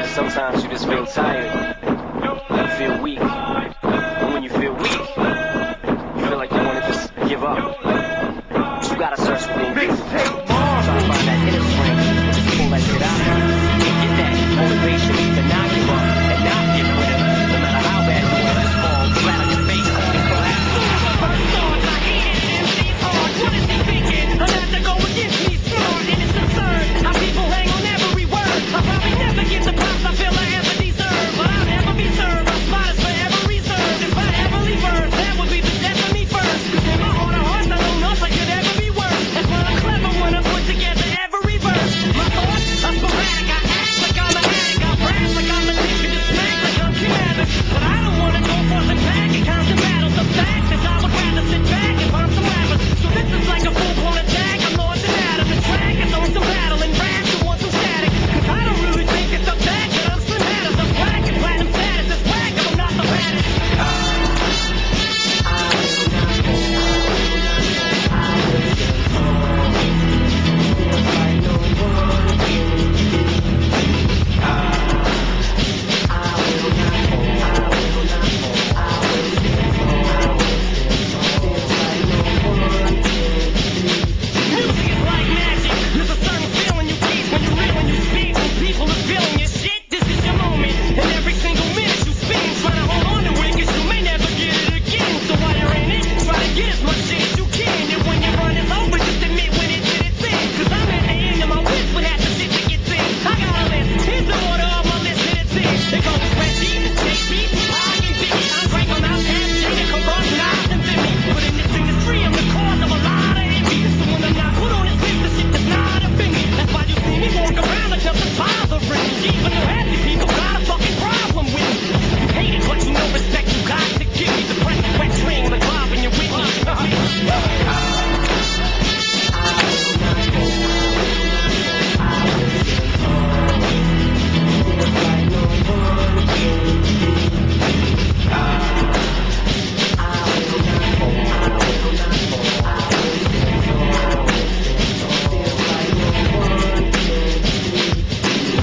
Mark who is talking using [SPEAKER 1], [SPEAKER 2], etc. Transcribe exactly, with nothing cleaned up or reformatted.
[SPEAKER 1] Sometimes you just feel tired, you feel weak, and when you feel weak, you feel like you want to just give up. But you gotta search within you, try to find that inner strength and just pull that shit out of you, and get that motivation to not give up and not get quitting, no matter how bad you want to just fall flat on your face and collapse.
[SPEAKER 2] Soon as I first started, I hated it, M C's hard. What is he thinking? I'm not to go against me smart, and it's absurd how people hang on every word. I probably never get the props I feel I ever deserve, but I'll never be served. My spot is forever reserved. If I ever leave Earth, that would be the death of me first. Cause in my heart of hearts, I know nothing could ever be worse. That's why I'm clever when I put together every verse. My thoughts are sporadic, I act like I'm an addict, I rap like I'm addicted to smack like I'm Kim Evans. But I don't wanna go forth and back in constant battles. The fact is I would rather sit back and bomb some rappers. So this is like a full-blown attack. I'm launching out of the track and throwing some battle and rap to want some static. Cause I don't really think it's the fact that I'm slim matters. The black and platinum status is whack if I'm not the baddest. Music is like magic. There's a certain feeling you get when you reel and you spit. When people are feeling your shit, this is your moment. And every single minute you spend trying to hold on to it, cause you may never get it again. So while you're in it, try to get as much shit as you can. And when you run it's over, just admit when it's in its end. Cause I'm at the end of my wits with half the shit that gets in. I got a list, here's the order of my list that it's in. It goes Reggie, J B, Tupac, and Biggie. Andre, I'm out, Tab, Jada, Kurupt, Nas, and Jimmy. But in this industry, I'm the cause of a lot of envy. So when I'm not put on this list, the shit does not offend me. That's why you see me walk around like nothing's bothering me. Even though